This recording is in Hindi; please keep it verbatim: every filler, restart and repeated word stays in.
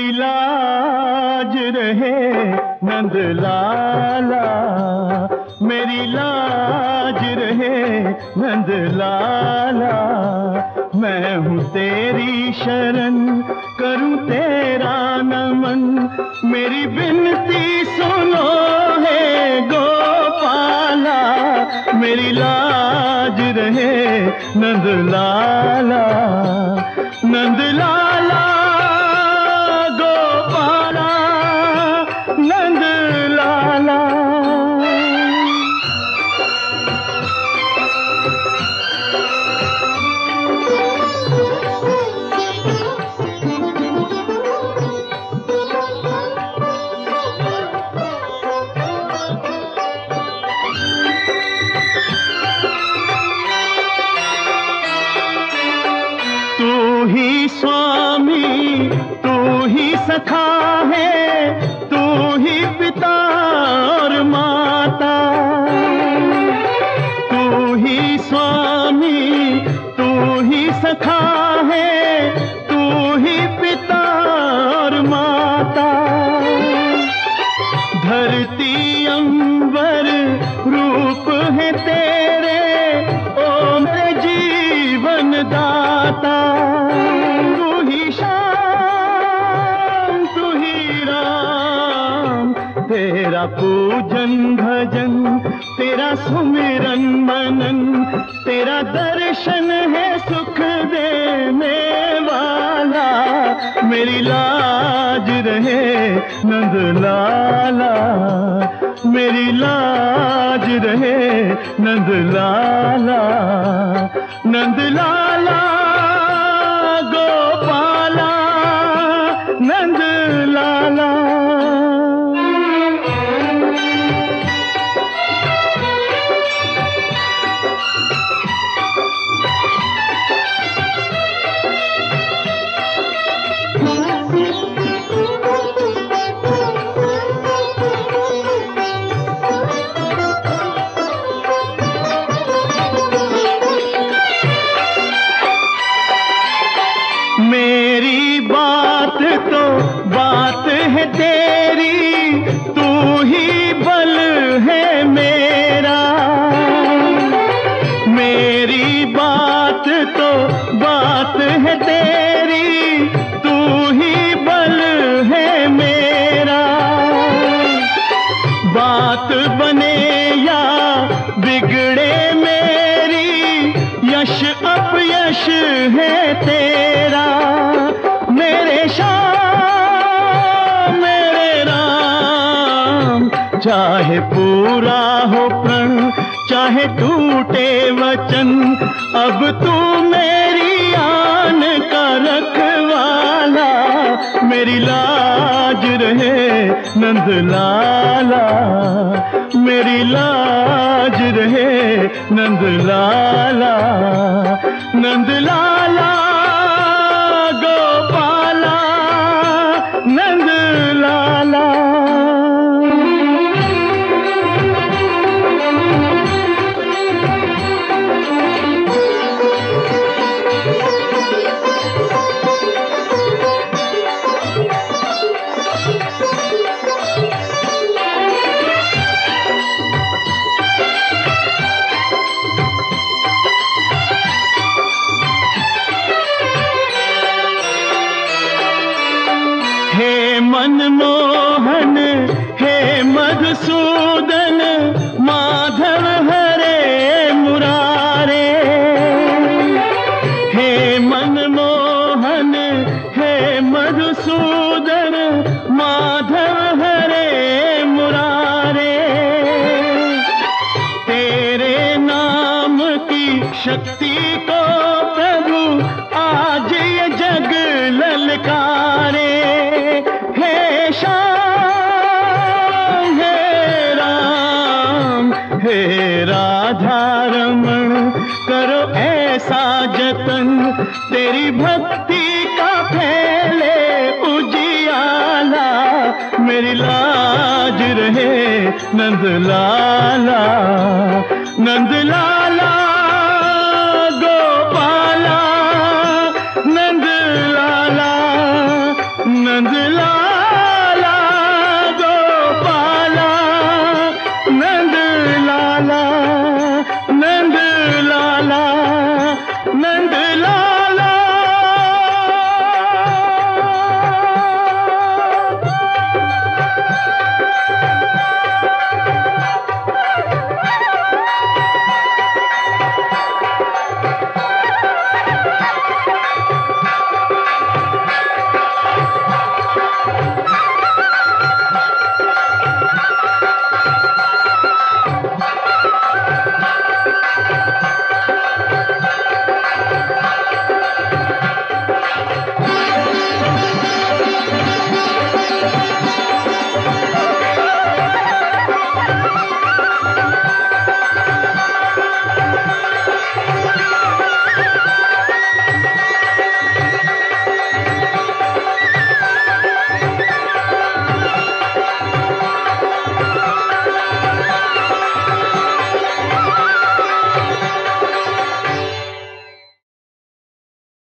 मेरी लाज रहे नंद लाला, मेरी लाज रहे नंद लाला। मैं हूँ तेरी शरण करूँ तेरा नमन, मेरी बिनती सुनो है गोपाला। मेरी लाज रहे नंद लाला, नंद लाला गोपाला, नंद लाला। तू ही स्वामी, तू ही सखा है, तू ही पिता और माता। तू ही स्वामी, तू ही सखा है, तू ही पिता और माता। धरती अंबर रूप है तेरे, ओ मेरे जीवन दाता। तू ही श्याम, तू ही राम, तेरा पूजन भजन, तेरा सुमिरन मनन, तेरा दर्शन है सुख देने वाला। मेरी लाज रहे नंद लाला, मेरी लाज रहे नंद लाला, नंद लाला गोपाला, नंद लाला। मेरी बात तो बात है तेरी, तू ही बल है मेरा। मेरी बात तो बात है तेरी, तू ही बल है मेरा। बात बने या बिगड़े मेरी, यश अपयश है तेरा। मेरे श्याम मेरे राम, चाहे पूरा हो प्रण चाहे टूटे वचन, अब तू मेरी आन का रखवाला। मेरी लाज रहे नंद लाला, मेरी लाज रहे नंद लाला, नंद लाला गोपाला, नंद लाला। हे मनमोहन, हे मधुसूदन, माधव हरे मुरारे। हे मनमोहन, हे मधुसूदन, माधव हरे मुरारे। तेरे नाम की शक्ति को प्रभु आज ये जग ललकारे। हे श्याम हे राम, हे राधा रमण, करो ऐसा जतन, तेरी भक्ति का फैले उजियाला। मेरी लाज रहे नंद लाला, नंद लाला गोपाला, नंद लाला, नंद रंग ला